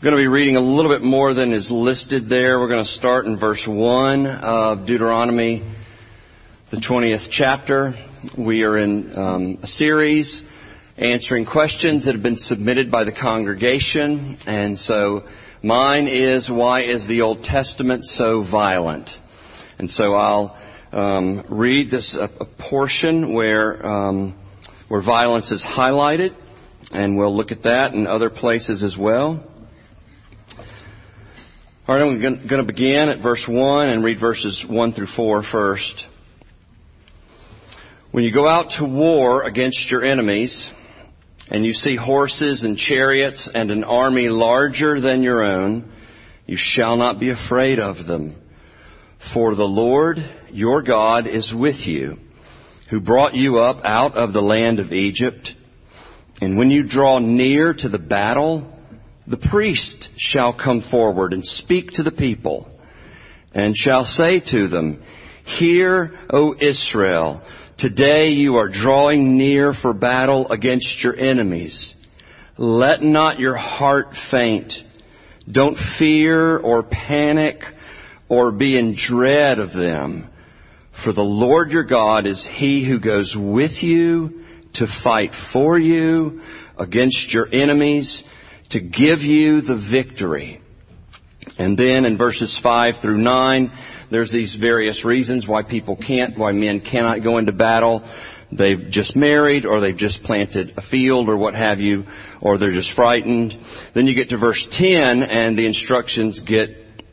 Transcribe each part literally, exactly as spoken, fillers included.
We're going to be reading a little bit more than is listed there. We're going to start in verse one of Deuteronomy, the twentieth chapter. We are in um, a series answering questions that have been submitted by the congregation. And so mine is, why is the Old Testament so violent? And so I'll um, read this a, a portion where um, where violence is highlighted, and we'll look at that in other places as well. All right, I'm going to begin at verse one and read verses one through four first. When you go out to war against your enemies, and you see horses and chariots and an army larger than your own, you shall not be afraid of them. For the Lord your God is with you, who brought you up out of the land of Egypt. And when you draw near to the battle, the priest shall come forward and speak to the people, and shall say to them, Hear, O Israel, today you are drawing near for battle against your enemies. Let not your heart faint. Don't fear or panic or be in dread of them. For the Lord your God is He who goes with you to fight for you against your enemies, to give you the victory. And then in verses five through nine, there's these various reasons why people can't, why men cannot go into battle. They've just married, or they've just planted a field, or what have you, or they're just frightened. Then you get to verse ten, and the instructions get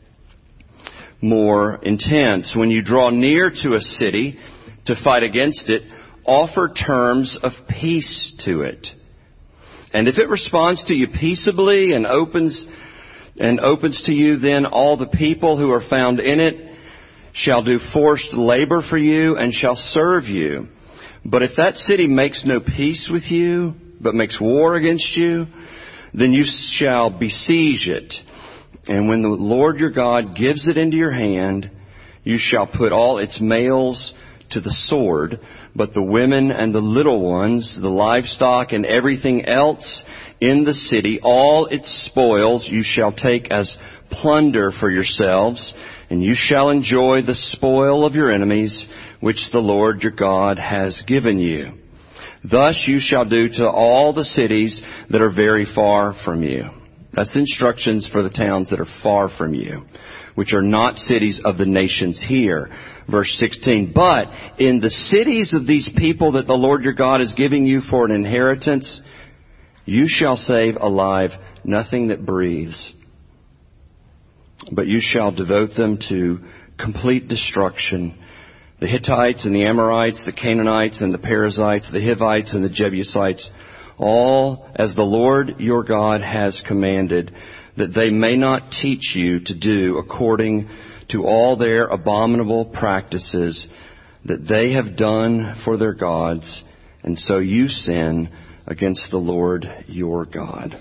more intense. When you draw near to a city to fight against it, offer terms of peace to it. And if it responds to you peaceably and opens and opens to you, then all the people who are found in it shall do forced labor for you and shall serve you. But if that city makes no peace with you, but makes war against you, then you shall besiege it. And when the Lord your God gives it into your hand, you shall put all its males to the sword, but the women and the little ones, the livestock and everything else in the city, all its spoils you shall take as plunder for yourselves, and you shall enjoy the spoil of your enemies, which the Lord your God has given you. Thus you shall do to all the cities that are very far from you. That's the instructions for the towns that are far from you, which are not cities of the nations here. Verse sixteen, but in the cities of these people that the Lord your God is giving you for an inheritance, you shall save alive nothing that breathes, but you shall devote them to complete destruction. The Hittites and the Amorites, the Canaanites and the Perizzites, the Hivites and the Jebusites, all as the Lord your God has commanded, that they may not teach you to do according to all their abominable practices that they have done for their gods, and so you sin against the Lord your God.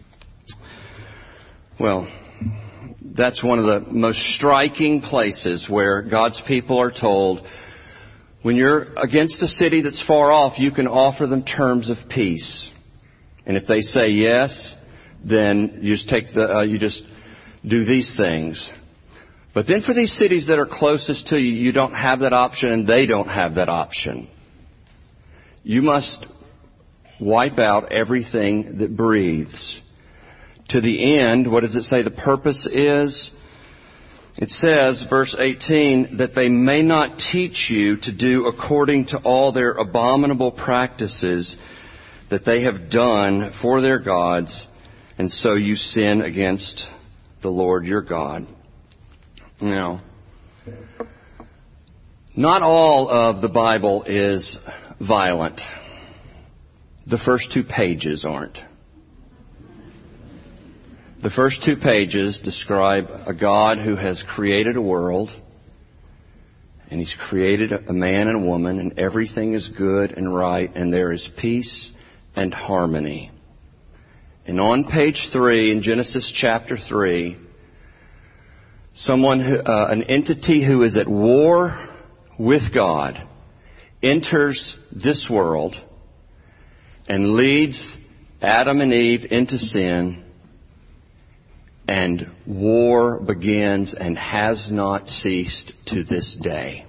Well, that's one of the most striking places where God's people are told, when you're against a city that's far off, you can offer them terms of peace. And if they say yes, then you just take the, uh, you just do these things. But then for these cities that are closest to you, you don't have that option, and they don't have that option. You must wipe out everything that breathes. To the end, what does it say the purpose is? It says, verse eighteen, that they may not teach you to do according to all their abominable practices that they have done for their gods, and so you sin against the Lord your God. Now, not all of the Bible is violent. The first two pages aren't. The first two pages describe a God who has created a world, and He's created a man and a woman, and everything is good and right, and there is peace and harmony. And on page three, in Genesis chapter three, someone, who, uh, an entity who is at war with God enters this world and leads Adam and Eve into sin And war begins and has not ceased to this day.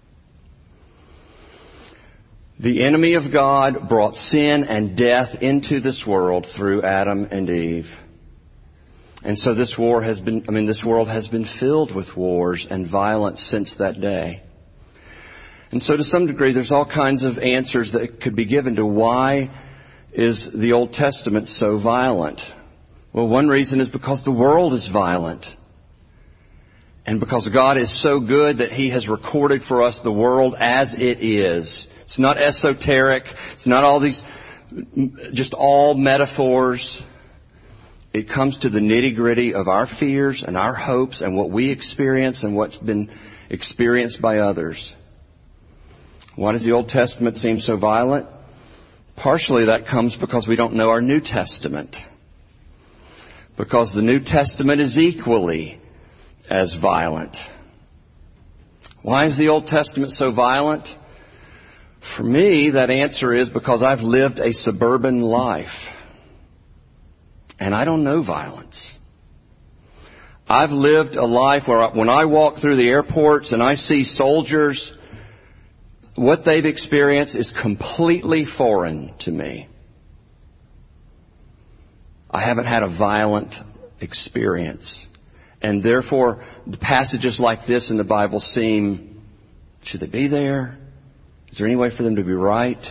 The enemy of God brought sin and death into this world through Adam and Eve. And so this war has been, I mean, this world has been filled with wars and violence since that day. And so to some degree, there's all kinds of answers that could be given to why is the Old Testament so violent. Well, one reason is because the world is violent. And because God is so good that He has recorded for us the world as it is. It's not esoteric. It's not all these, just all metaphors. It comes to the nitty-gritty of our fears and our hopes and what we experience and what's been experienced by others. Why does the Old Testament seem so violent? Partially that comes because we don't know our New Testament. Because the New Testament is equally as violent. Why is the Old Testament so violent? For me, that answer is because I've lived a suburban life. And I don't know violence. I've lived a life where when I walk through the airports and I see soldiers, what they've experienced is completely foreign to me. I haven't had a violent experience. And therefore, the passages like this in the Bible seem, should they be there? Is there any way for them to be right?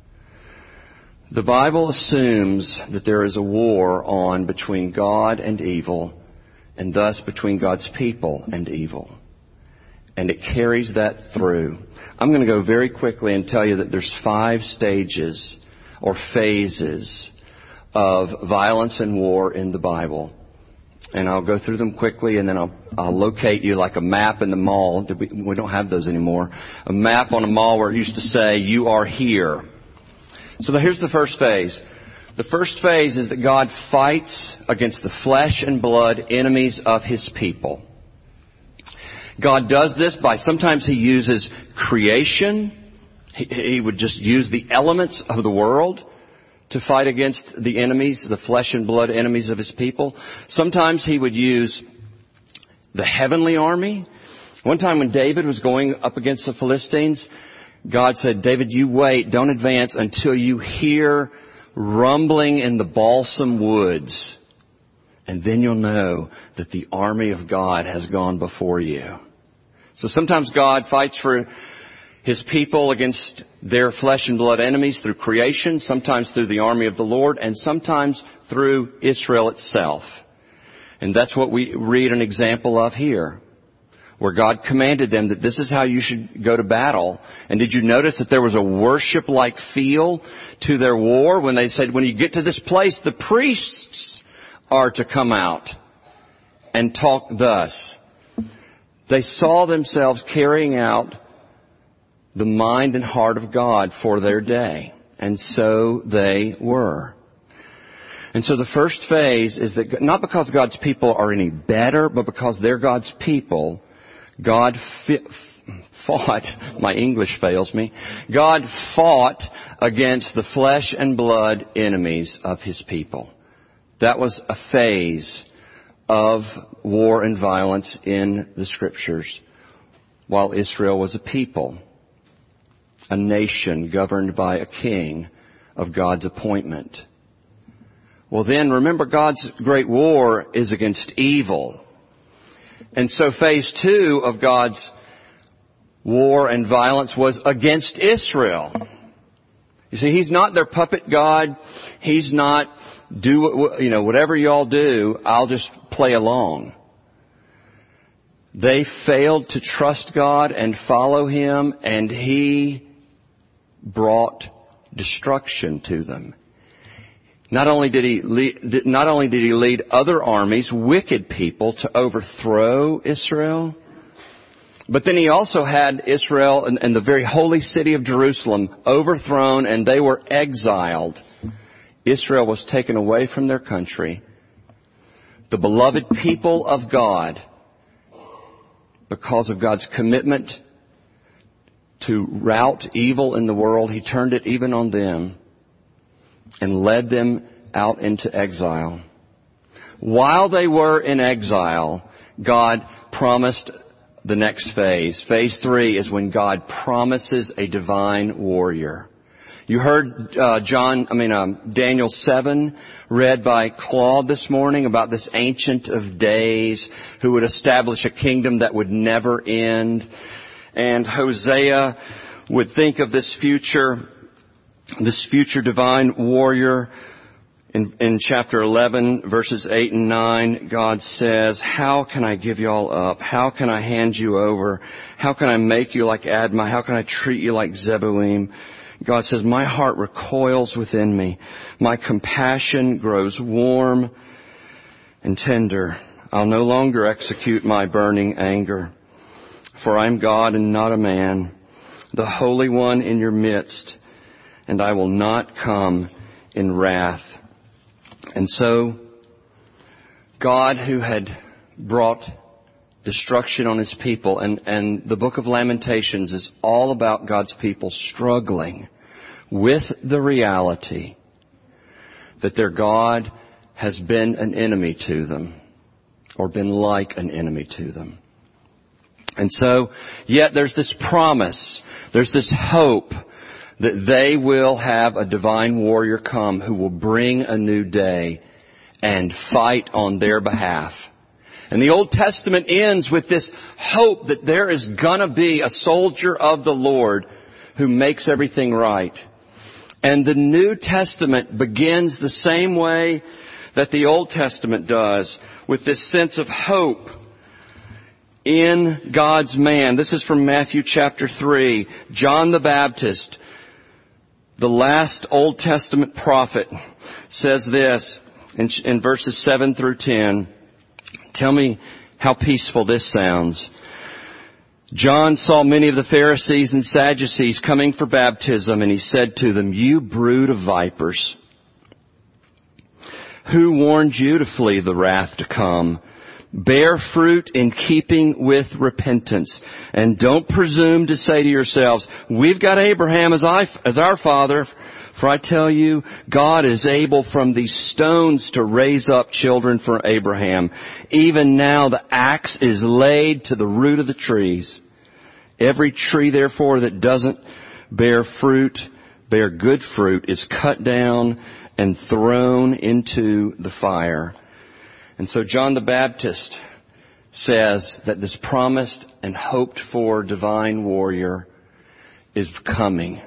The Bible assumes that there is a war on between God and evil, and thus between God's people and evil. And it carries that through. I'm going to go very quickly and tell you that there's five stages or phases of violence and war in the Bible. And I'll go through them quickly, and then I'll, I'll locate you like a map in the mall. We, we don't have those anymore. A map on a mall where it used to say, you are here. So here's the first phase. The first phase is that God fights against the flesh and blood enemies of His people. God does this by, sometimes He uses creation. He, he would just use the elements of the world to fight against the enemies, the flesh and blood enemies of His people. Sometimes He would use the heavenly army. One time when David was going up against the Philistines, God said, David, you wait, don't advance until you hear rumbling in the balsam woods. And then you'll know that the army of God has gone before you. So sometimes God fights for His people against their flesh and blood enemies through creation, sometimes through the army of the Lord, and sometimes through Israel itself. And that's what we read an example of here, where God commanded them that this is how you should go to battle. And did you notice that there was a worship-like feel to their war when they said, when you get to this place, the priests are to come out and talk thus. They saw themselves carrying out the mind and heart of God for their day. And so they were. And so the first phase is that not because God's people are any better, but because they're God's people, God fi- fought, my English fails me, God fought against the flesh and blood enemies of His people. That was a phase of war and violence in the Scriptures while Israel was a people, a nation governed by a king of God's appointment. Well then, remember, God's great war is against evil. And so phase two of God's war and violence was against Israel. You see, He's not their puppet God. He's not, do, you know, whatever y'all do, I'll just play along. They failed to trust God and follow Him, and He brought destruction to them. Not only did he lead, not only did he lead other armies, wicked people, to overthrow Israel, but then He also had Israel and, and the very holy city of Jerusalem overthrown, and they were exiled. Israel was taken away from their country. The beloved people of God, because of God's commitment to rout evil in the world, He turned it even on them and led them out into exile. while they were in exile, God promised the next phase. Phase three is when God promises a divine warrior. You heard uh, John, I mean um, Daniel seven read by Claude this morning about this Ancient of Days who would establish a kingdom that would never end. And Hosea would think of this future, this future divine warrior. In, in chapter eleven, verses eight and nine, God says, how can I give you all up? How can I hand you over? How can I make you like Admah? How can I treat you like Zeboim? God says, my heart recoils within me. My compassion grows warm and tender. I'll no longer execute my burning anger. For I am God and not a man, the Holy One in your midst, and I will not come in wrath. And so, God, who had brought destruction on His people, and, and the book of Lamentations is all about God's people struggling with the reality that their God has been an enemy to them, or been like an enemy to them. And so, yet there's this promise, there's this hope that they will have a divine warrior come who will bring a new day and fight on their behalf. And the Old Testament ends with this hope that there is gonna be a soldier of the Lord who makes everything right. And the New Testament begins the same way that the Old Testament does, with this sense of hope in God's man. This is from Matthew chapter three. John the Baptist, the last Old Testament prophet, says this in, in verses seven through ten. Tell me how peaceful this sounds. John saw many of the Pharisees and Sadducees coming for baptism, and he said to them, you brood of vipers, who warned you to flee the wrath to come? Bear fruit in keeping with repentance. And don't presume to say to yourselves, we've got Abraham as, I, as our father. For I tell you, God is able from these stones to raise up children for Abraham. Even now the axe is laid to the root of the trees. Every tree, therefore, that doesn't bear fruit, bear good fruit, is cut down and thrown into the fire. And so John the Baptist says that this promised and hoped for divine warrior is coming.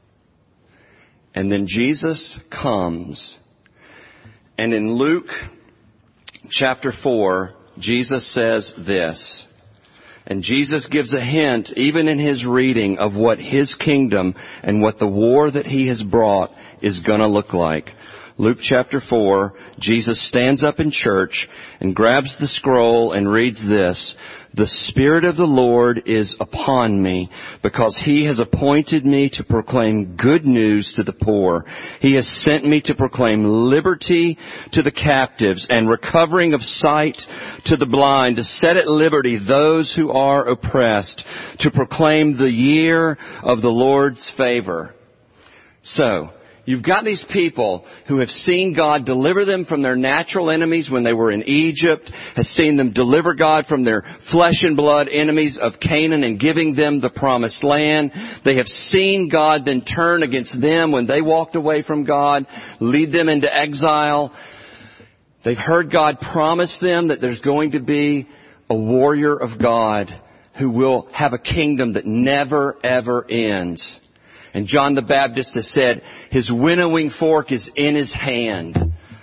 And then Jesus comes. And in Luke chapter four, Jesus says this. And Jesus gives a hint, even in His reading, of what His kingdom and what the war that He has brought is going to look like. Luke chapter four, Jesus stands up in church and grabs the scroll and reads this. The Spirit of the Lord is upon me because He has appointed me to proclaim good news to the poor. He has sent me to proclaim liberty to the captives and recovering of sight to the blind, to set at liberty those who are oppressed, to proclaim the year of the Lord's favor. So, you've got these people who have seen God deliver them from their natural enemies when they were in Egypt, has seen them deliver God from their flesh and blood enemies of Canaan and giving them the promised land. They have seen God then turn against them when they walked away from God, lead them into exile. They've heard God promise them that there's going to be a warrior of God who will have a kingdom that never, ever ends. And John the Baptist has said his winnowing fork is in his hand.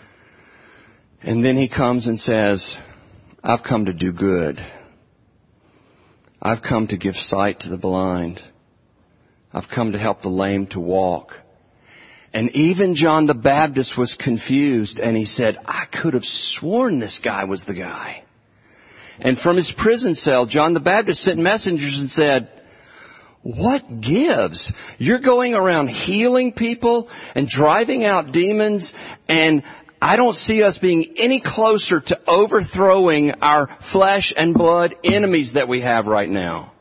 And then he comes and says, I've come to do good. I've come to give sight to the blind. I've come to help the lame to walk. And even John the Baptist was confused and he said, I could have sworn this guy was the guy. And from his prison cell, John the Baptist sent messengers and said, what gives? You're going around healing people and driving out demons, and I don't see us being any closer to overthrowing our flesh and blood enemies that we have right now.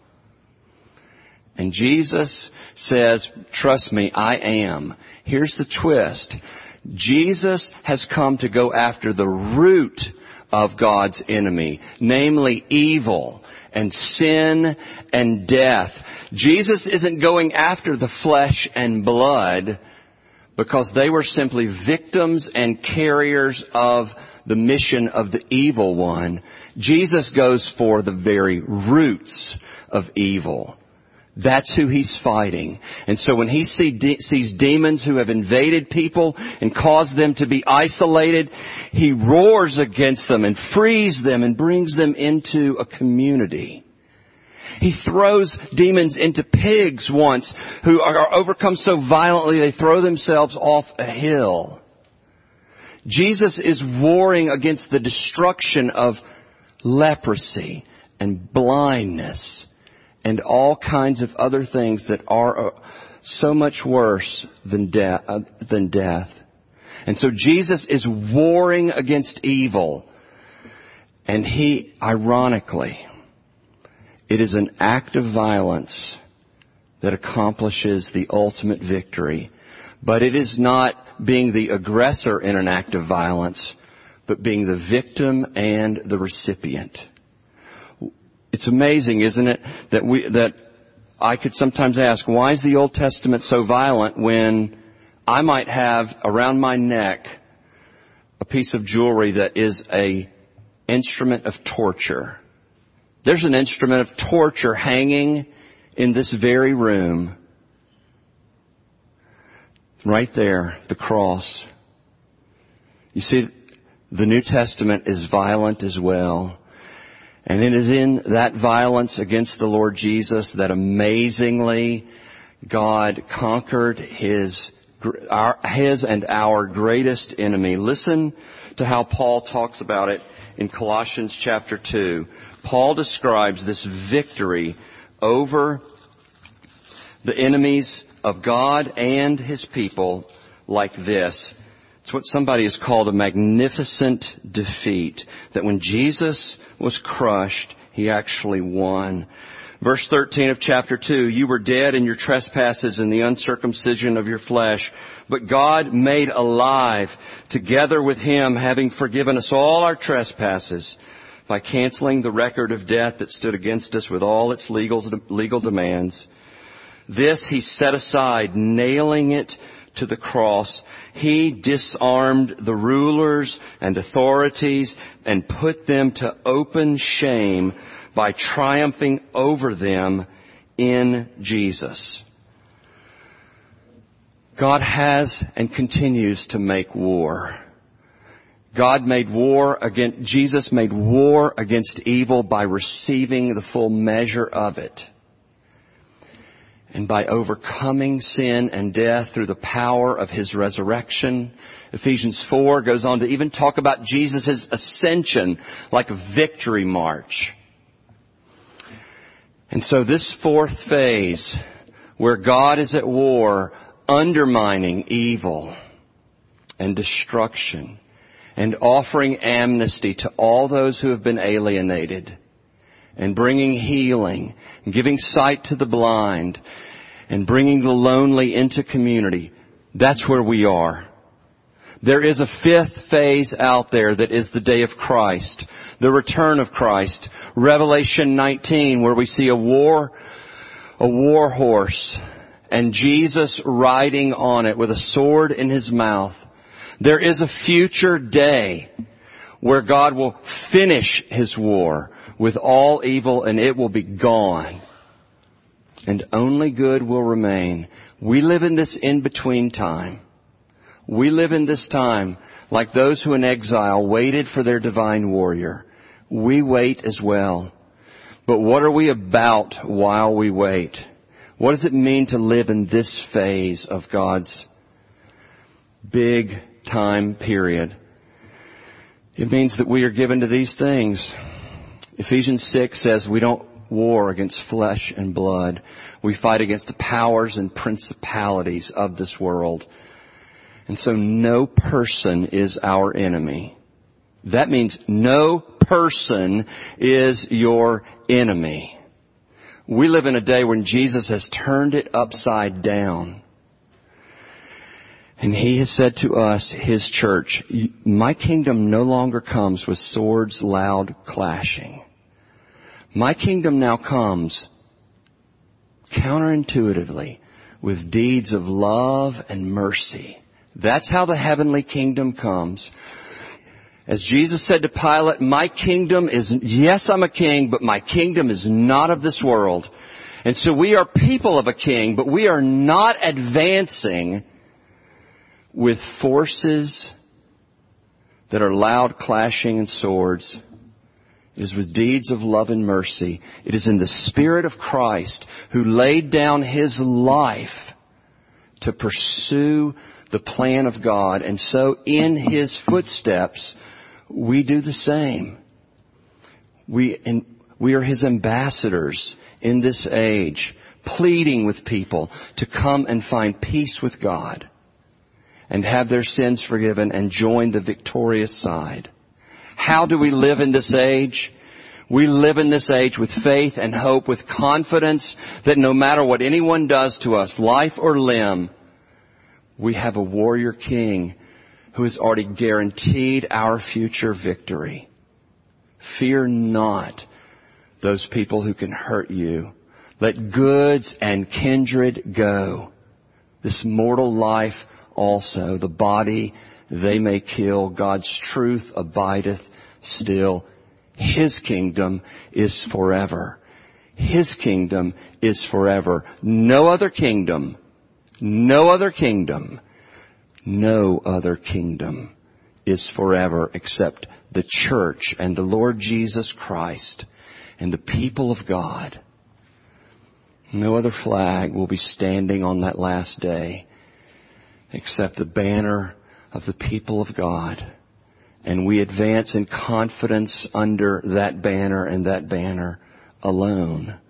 And Jesus says, trust me, I am. Here's the twist. Jesus has come to go after the root of God's enemy, namely evil and sin and death. Jesus isn't going after the flesh and blood because they were simply victims and carriers of the mission of the evil one. Jesus goes for the very roots of evil. That's who He's fighting. And so when He see, de- sees demons who have invaded people and caused them to be isolated, He roars against them and frees them and brings them into a community. He throws demons into pigs once who are overcome so violently they throw themselves off a hill. Jesus is warring against the destruction of leprosy and blindness and all kinds of other things that are so much worse than death, uh, than death. And so Jesus is warring against evil. And He, ironically, it is an act of violence that accomplishes the ultimate victory. But it is not being the aggressor in an act of violence, but being the victim and the recipient. It's amazing, isn't it, that we, that I could sometimes ask, why is the Old Testament so violent when I might have around my neck a piece of jewelry that is a instrument of torture? There's an instrument of torture hanging in this very room. Right there, the cross. You see, the New Testament is violent as well. And it is in that violence against the Lord Jesus that amazingly God conquered His, our, His and our greatest enemy. Listen to how Paul talks about it in Colossians chapter two. Paul describes this victory over the enemies of God and His people like this. It's what somebody has called a magnificent defeat. That when Jesus was crushed, He actually won. Verse thirteen of chapter two, you were dead in your trespasses and the uncircumcision of your flesh, but God made alive together with Him, having forgiven us all our trespasses by canceling the record of debt that stood against us with all its legal, legal demands. This He set aside, nailing it to the cross. He disarmed the rulers and authorities and put them to open shame by triumphing over them in Jesus. God has and continues to make war. God made war against, Jesus made war against evil by receiving the full measure of it. And by overcoming sin and death through the power of His resurrection. Ephesians four goes on to even talk about Jesus' ascension like a victory march. And so this fourth phase, where God is at war, undermining evil and destruction, and offering amnesty to all those who have been alienated, and bringing healing, and giving sight to the blind, and bringing the lonely into community. That's where we are. There is a fifth phase out there that is the day of Christ, the return of Christ. Revelation nineteen, where we see a war, a war horse, and Jesus riding on it with a sword in His mouth. There is a future day where God will finish His war with all evil, and it will be gone. And only good will remain. We live in this in-between time. We live in this time like those who in exile waited for their divine warrior. We wait as well. But what are we about while we wait? What does it mean to live in this phase of God's big time period? It means that we are given to these things. Ephesians six says we don't war against flesh and blood. We fight against the powers and principalities of this world. And so no person is our enemy. That means no person is your enemy. We live in a day when Jesus has turned it upside down. And He has said to us, His church, my kingdom no longer comes with swords loud clashing. My kingdom now comes counterintuitively with deeds of love and mercy. That's how the heavenly kingdom comes. As Jesus said to Pilate, my kingdom is, yes, I'm a king, but my kingdom is not of this world. And so we are people of a king, but we are not advancing with forces that are loud clashing and swords. It is with deeds of love and mercy. It is in the Spirit of Christ who laid down His life to pursue the plan of God. And so in His footsteps, we do the same. We, and we are His ambassadors in this age, pleading with people to come and find peace with God and have their sins forgiven and join the victorious side. How do we live in this age? We live in this age with faith and hope, with confidence that no matter what anyone does to us, life or limb, we have a warrior king who has already guaranteed our future victory. Fear not those people who can hurt you. Let goods and kindred go. This mortal life also, the body they may kill, God's truth abideth still. His kingdom is forever. His kingdom is forever. No other kingdom, no other kingdom, no other kingdom is forever except the church and the Lord Jesus Christ and the people of God. No other flag will be standing on that last day except the banner of the people of God. And we advance in confidence under that banner and that banner alone.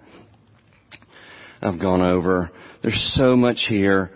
I've gone over. There's so much here.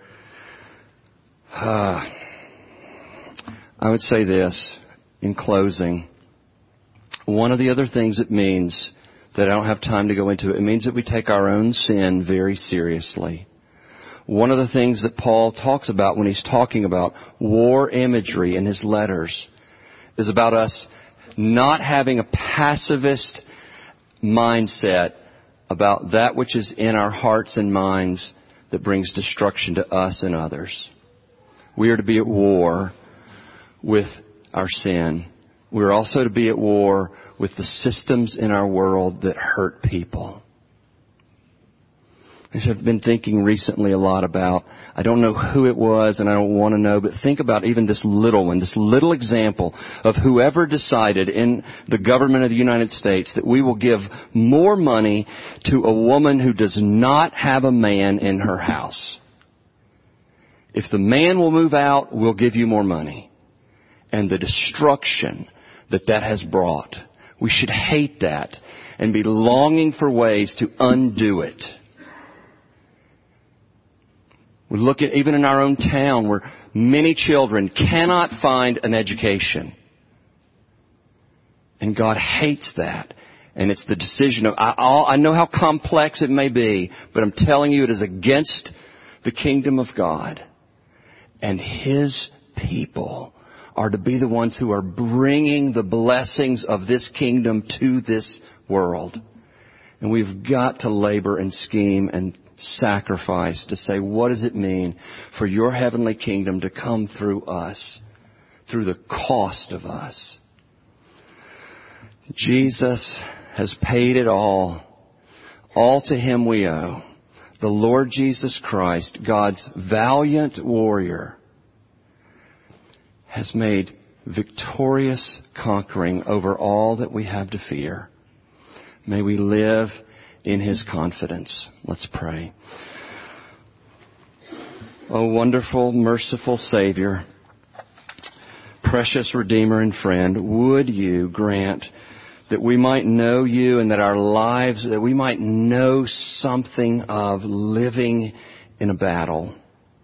Uh, I would say this in closing. One of the other things it means that I don't have time to go into, it means that we take our own sin very seriously. One of the things that Paul talks about when he's talking about war imagery in his letters is about us not having a pacifist mindset about that which is in our hearts and minds that brings destruction to us and others. We are to be at war with our sin. We're also to be at war with the systems in our world that hurt people. I've been thinking recently a lot about, I don't know who it was and I don't want to know, but think about even this little one, this little example of whoever decided in the government of the United States that we will give more money to a woman who does not have a man in her house. If the man will move out, we'll give you more money. And the destruction that that has brought. We should hate that and be longing for ways to undo it. We look at even in our own town where many children cannot find an education. And God hates that. And it's the decision of, I, I know how complex it may be, but I'm telling you it is against the kingdom of God. And His people are to be the ones who are bringing the blessings of this kingdom to this world. And we've got to labor and scheme and sacrifice to say, what does it mean for your heavenly kingdom to come through us, through the cost of us? Jesus has paid it all. All to Him we owe. The Lord Jesus Christ, God's valiant warrior, has made victorious conquering over all that we have to fear. May we live in His confidence. Let's pray. Oh, wonderful, merciful Savior, precious Redeemer and friend, would You grant that we might know You and that our lives, that we might know something of living in a battle.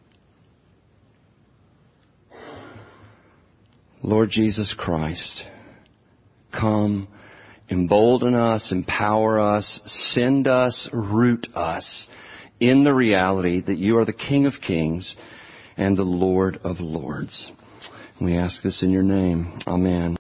Lord Jesus Christ, come, embolden us, empower us, send us, root us in the reality that You are the King of Kings and the Lord of lords. We ask this in your name. Amen.